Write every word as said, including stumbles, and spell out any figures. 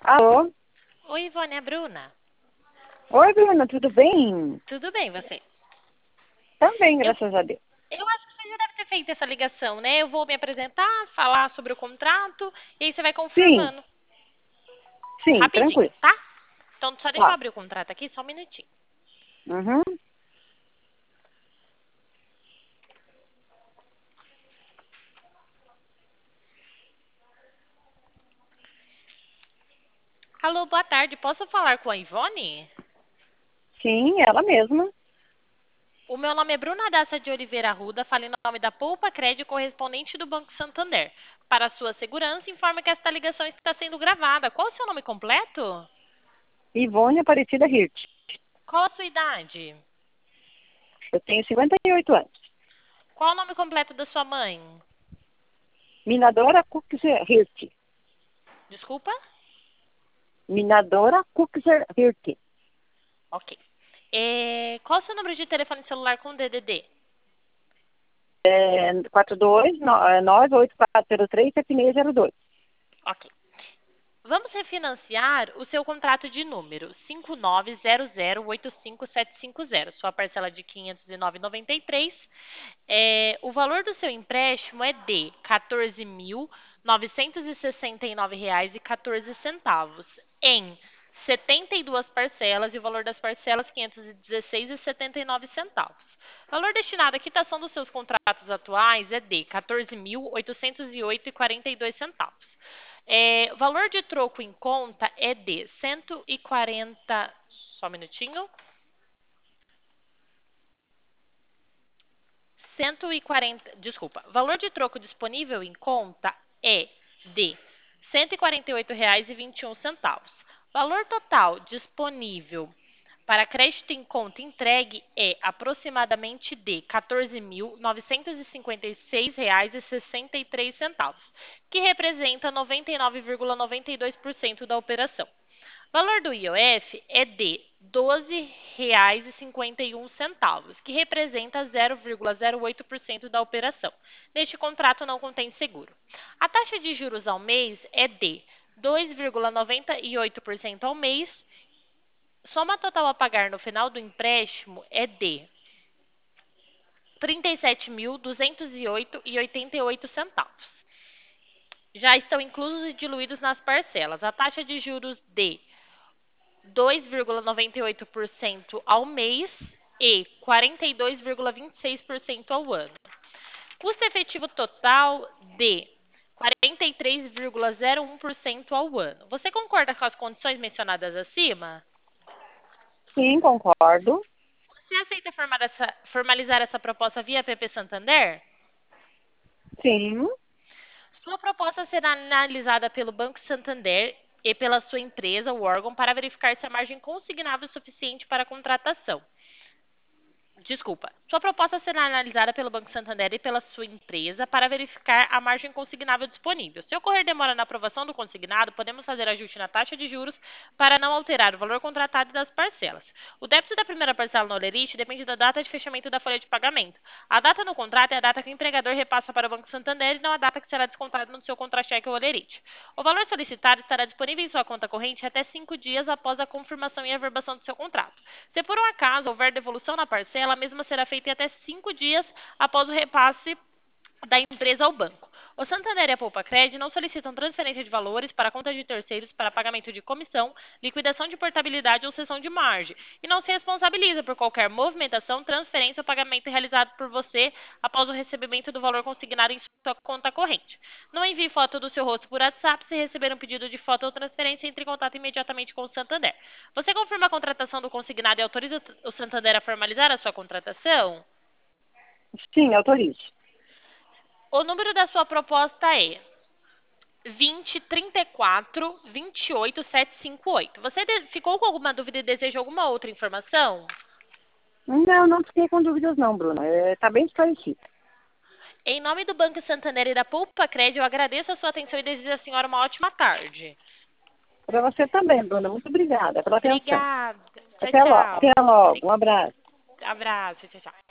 Alô? Oi, Ivone, é a Bruna. Oi, Bruna, tudo bem? Tudo bem, você? Também, Eu, graças a Deus. eu acho que você já deve ter feito essa ligação, né? Eu vou me apresentar, falar sobre o contrato e aí você vai Sim, confirmando. sim, Rapidinho, tranquilo. tá? Então, só deixa eu Tá. abrir o contrato aqui, só um minutinho. Uhum. Alô, boa tarde. Posso falar com a Ivone? Sim, ela mesma. O meu nome é Bruna Daça de Oliveira Arruda, falo em nome da Poupa Crédito correspondente do Banco Santander. Para sua segurança, informe que esta ligação está sendo gravada. Qual o seu nome completo? Ivone Aparecida Hirt. Qual a sua idade? Eu tenho cinquenta e oito anos. Qual o nome completo da sua mãe? Minadora Kuxer Hirt. Desculpa? Minadora Kuxer Hirt. Ok. É, qual o seu número de telefone celular com D D D? É, quatro dois nove oito quatro zero três sete seis zero dois. Ok. Vamos refinanciar o seu contrato de número cinco nove zero zero oito cinco sete cinco zero. Sua parcela de quinhentos e nove reais e noventa e três centavos. É, o valor do seu empréstimo é de quatorze mil novecentos e sessenta e nove reais e quatorze centavos em setenta e duas parcelas e o valor das parcelas quinhentos e dezesseis reais e setenta e nove centavos. O valor destinado à quitação dos seus contratos atuais é de quatorze mil oitocentos e oito reais e quarenta e dois centavos. É, o valor de troco em conta é de cento e quarenta. Só um minutinho. cento e quarenta. Desculpa. O valor de troco disponível em conta é de cento e quarenta e oito reais e vinte e um centavos. Valor total disponível para crédito em conta entregue é aproximadamente de quatorze mil novecentos e cinquenta e seis reais e sessenta e três centavos, que representa noventa e nove vírgula noventa e dois por cento da operação. O valor do I O F é de doze reais e cinquenta e um centavos, que representa zero vírgula zero oito por cento da operação. Neste contrato não contém seguro. A taxa de juros ao mês é de dois vírgula noventa e oito por cento ao mês. Soma total a pagar no final do empréstimo é de trinta e sete mil duzentos e oito reais e oitenta e oito centavos. Já estão inclusos e diluídos nas parcelas. A taxa de juros de dois vírgula noventa e oito por cento ao mês e quarenta e dois vírgula vinte e seis por cento ao ano. Custo efetivo total de quarenta e três vírgula zero um por cento ao ano. Você concorda com as condições mencionadas acima? Sim, concordo. Você aceita formar essa- formalizar essa proposta via P P Santander? Sim. Sua proposta será analisada pelo Banco Santander e pela sua empresa, o órgão, para verificar se a margem consignável é suficiente para a contratação. Desculpa. Sua proposta será analisada pelo Banco Santander e pela sua empresa para verificar a margem consignável disponível. Se ocorrer demora na aprovação do consignado, podemos fazer ajuste na taxa de juros para não alterar o valor contratado e das parcelas. O débito da primeira parcela no Olerite depende da data de fechamento da folha de pagamento. A data no contrato é a data que o empregador repassa para o Banco Santander e não a data que será descontada no seu contra-cheque ou Olerite. O valor solicitado estará disponível em sua conta corrente até cinco dias após a confirmação e averbação do seu contrato. Se por um acaso houver devolução na parcela, a mesma será feita em até cinco dias após o repasse da empresa ao banco. O Santander e a Poupa Cred não solicitam transferência de valores para conta de terceiros para pagamento de comissão, liquidação de portabilidade ou cessão de margem e não se responsabiliza por qualquer movimentação, transferência ou pagamento realizado por você após o recebimento do valor consignado em sua conta corrente. Não envie foto do seu rosto por WhatsApp. Se receber um pedido de foto ou transferência, entre em contato imediatamente com o Santander. Você confirma a contratação do consignado e autoriza o Santander a formalizar a sua contratação? Sim, autorizo. O número da sua proposta é vinte, trinta e quatro, vinte e oito, setecentos e cinquenta e oito. Você de- ficou com alguma dúvida e deseja alguma outra informação? Não, não fiquei com dúvidas não, Bruna. Está bem esclarecido. Em nome do Banco Santander e da Poupa Cred, eu agradeço a sua atenção e desejo à senhora uma ótima tarde. Para você também, Bruna. Muito obrigada pela atenção. Obrigada. Tchau, Até logo. tchau. Até logo. Obri- Um abraço. Abraço. Tchau, tchau.